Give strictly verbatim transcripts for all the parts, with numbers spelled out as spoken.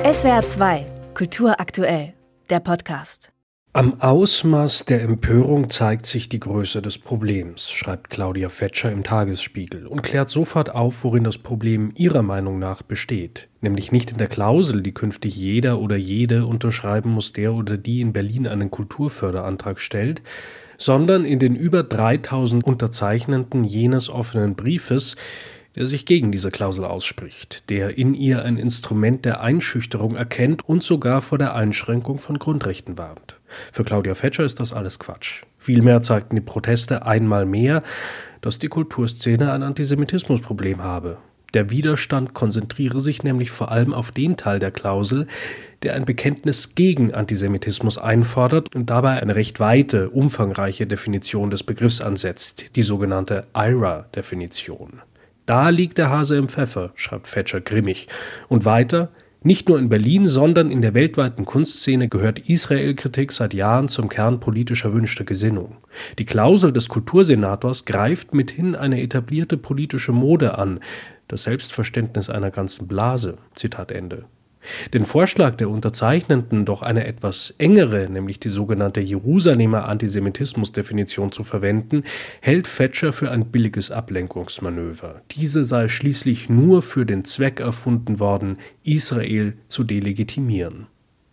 S W R zwei, Kultur aktuell, der Podcast. Am Ausmaß der Empörung zeigt sich die Größe des Problems, schreibt Claudia Fetscher im Tagesspiegel und klärt sofort auf, worin das Problem ihrer Meinung nach besteht. Nämlich nicht in der Klausel, die künftig jeder oder jede unterschreiben muss, der oder die in Berlin einen Kulturförderantrag stellt, sondern in den über dreitausend Unterzeichnenden jenes offenen Briefes, der sich gegen diese Klausel ausspricht, der in ihr ein Instrument der Einschüchterung erkennt und sogar vor der Einschränkung von Grundrechten warnt. Für Claudia Fetscher ist das alles Quatsch. Vielmehr zeigten die Proteste einmal mehr, dass die Kulturszene ein Antisemitismusproblem habe. Der Widerstand konzentriere sich nämlich vor allem auf den Teil der Klausel, der ein Bekenntnis gegen Antisemitismus einfordert und dabei eine recht weite, umfangreiche Definition des Begriffs ansetzt, die sogenannte I R A-Definition. Da liegt der Hase im Pfeffer, schreibt Fetscher grimmig. Und weiter: Nicht nur in Berlin, sondern in der weltweiten Kunstszene gehört Israel-Kritik seit Jahren zum Kern politisch erwünschter Gesinnung. Die Klausel des Kultursenators greift mithin eine etablierte politische Mode an, das Selbstverständnis einer ganzen Blase. Zitat Ende. Den Vorschlag der Unterzeichnenden, doch eine etwas engere, nämlich die sogenannte Jerusalemer Antisemitismus-Definition zu verwenden, hält Fetscher für ein billiges Ablenkungsmanöver. Diese sei schließlich nur für den Zweck erfunden worden, Israel zu delegitimieren.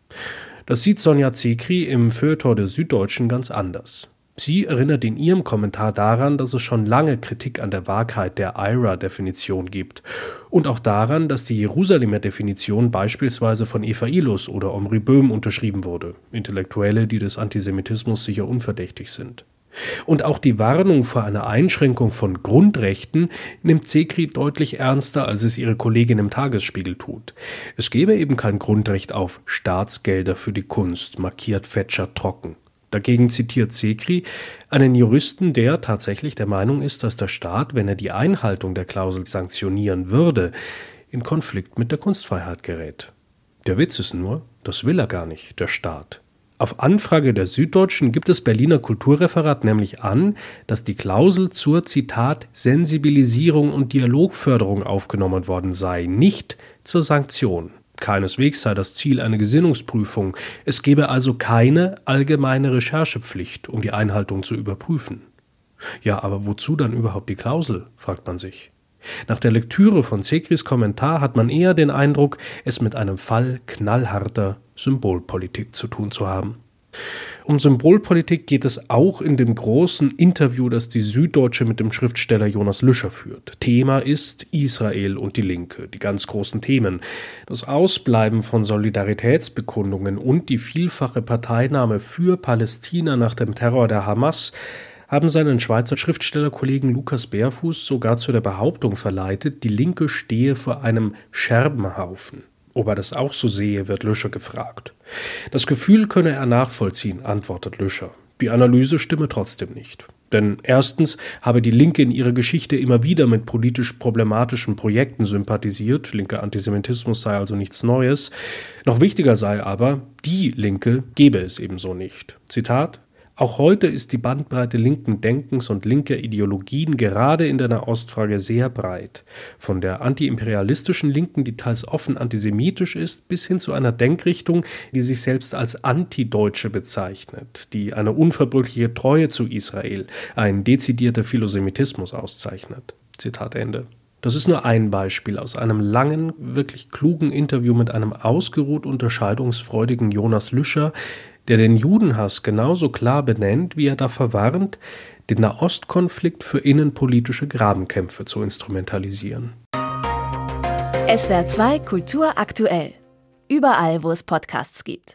Das sieht Sonja Zekri im Feuilleton der Süddeutschen ganz anders. Sie erinnert in ihrem Kommentar daran, dass es schon lange Kritik an der Wahrheit der I R A-Definition gibt und auch daran, dass die Jerusalemer Definition beispielsweise von Eva Illos oder Omri Böhm unterschrieben wurde, Intellektuelle, die des Antisemitismus sicher unverdächtig sind. Und auch die Warnung vor einer Einschränkung von Grundrechten nimmt Zekri deutlich ernster, als es ihre Kollegin im Tagesspiegel tut. Es gebe eben kein Grundrecht auf Staatsgelder für die Kunst, markiert Fetscher trocken. Dagegen zitiert Zekri einen Juristen, der tatsächlich der Meinung ist, dass der Staat, wenn er die Einhaltung der Klausel sanktionieren würde, in Konflikt mit der Kunstfreiheit gerät. Der Witz ist nur, das will er gar nicht, der Staat. Auf Anfrage der Süddeutschen gibt das Berliner Kulturreferat nämlich an, dass die Klausel zur, Zitat, Sensibilisierung und Dialogförderung aufgenommen worden sei, nicht zur Sanktion. Keineswegs sei das Ziel eine Gesinnungsprüfung. Es gebe also keine allgemeine Recherchepflicht, um die Einhaltung zu überprüfen. Ja, aber wozu dann überhaupt die Klausel, fragt man sich. Nach der Lektüre von Zekris Kommentar hat man eher den Eindruck, es mit einem Fall knallharter Symbolpolitik zu tun zu haben. Um Symbolpolitik geht es auch in dem großen Interview, das die Süddeutsche mit dem Schriftsteller Jonas Lüscher führt. Thema ist Israel und die Linke, die ganz großen Themen. Das Ausbleiben von Solidaritätsbekundungen und die vielfache Parteinahme für Palästina nach dem Terror der Hamas haben seinen Schweizer Schriftstellerkollegen Lukas Bärfuß sogar zu der Behauptung verleitet, die Linke stehe vor einem Scherbenhaufen. Ob er das auch so sehe, wird Lüscher gefragt. Das Gefühl könne er nachvollziehen, antwortet Lüscher. Die Analyse stimme trotzdem nicht. Denn erstens habe die Linke in ihrer Geschichte immer wieder mit politisch problematischen Projekten sympathisiert. Linker Antisemitismus sei also nichts Neues. Noch wichtiger sei aber, die Linke gebe es ebenso nicht. Zitat: Auch heute ist die Bandbreite linken Denkens und linker Ideologien gerade in der Nahostfrage sehr breit. Von der antiimperialistischen Linken, die teils offen antisemitisch ist, bis hin zu einer Denkrichtung, die sich selbst als Antideutsche bezeichnet, die eine unverbrüchliche Treue zu Israel, ein dezidierter Philosemitismus auszeichnet. Zitat Ende. Das ist nur ein Beispiel aus einem langen, wirklich klugen Interview mit einem ausgeruht unterscheidungsfreudigen Jonas Lüscher, der den Judenhass genauso klar benennt, wie er davor warnt, den Nahostkonflikt für innenpolitische Grabenkämpfe zu instrumentalisieren. S W R zwei Kultur aktuell. Überall, wo es Podcasts gibt.